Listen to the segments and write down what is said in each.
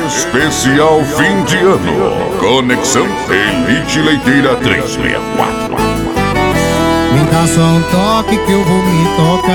Especial fim de ano. Conexão Elite Leiteira 364. Me dá só um toque que eu vou me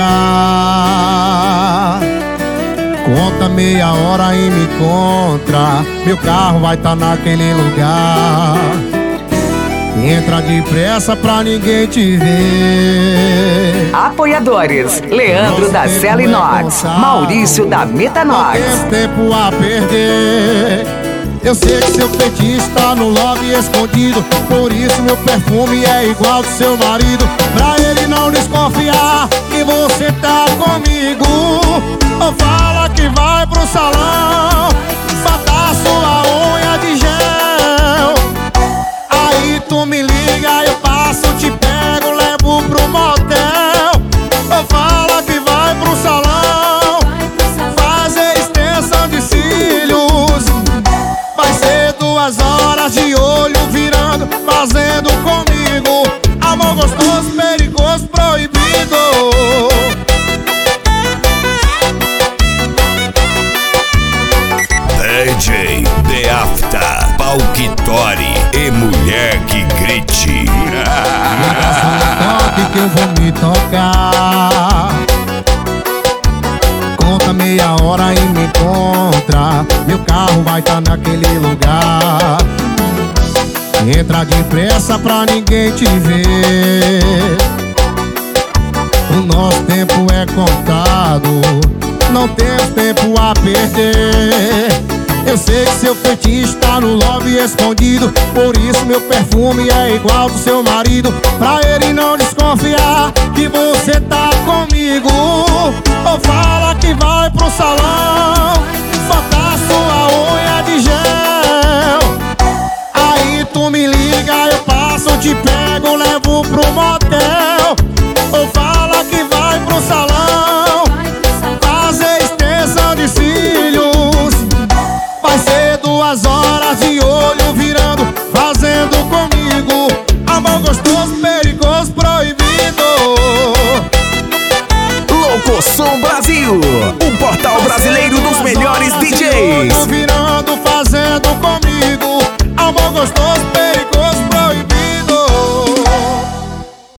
tocar. Conta meia hora e me encontra. Meu carro vai tá naquele lugar. Entra depressa pra ninguém te ver. Apoiadores: Leandro da Cela Inox, Maurício da Metanox. Não tem tempo a perder. Eu sei que seu feitiço tá no lobby escondido. Por isso meu perfume é igual do seu marido. Pra ele não desconfiar que você tá comigo. Ou fala que vai pro salão botar sua unha de gel. Aí tu me liga, eu passo, te pego, levo pro motel. Ou fala que vai pro salão fazer extensão de cílios. Vai ser 2 horas de olho virando, fazendo comigo amor gostoso, perigoso, proibido. DJ The After, Palquitori e mulher que grite. Toque que eu vou me tocar. Conta meia hora e me encontra. Meu carro vai tá naquele lugar. Entra depressa pra ninguém te ver. O nosso tempo é contado, não temos tempo a perder. Eu sei que seu feitiço tá no lobby escondido. Por isso meu perfume é igual do seu marido. Pra ele não desconfiar que você tá comigo. Ou fala que vai pro salão botar sua unha de gel. Aí tu me liga, eu passo, te pego, levo pro motel. Ou fala que vai pro salão fazer extensão de cílios. Vai ser 2 horas de olho virando, fazendo comigo amor gostoso, perigoso, proibido. Locosom Brasil, o portal brasileiro dos melhores DJs. Olho virando, fazendo comigo amor gostoso, perigoso.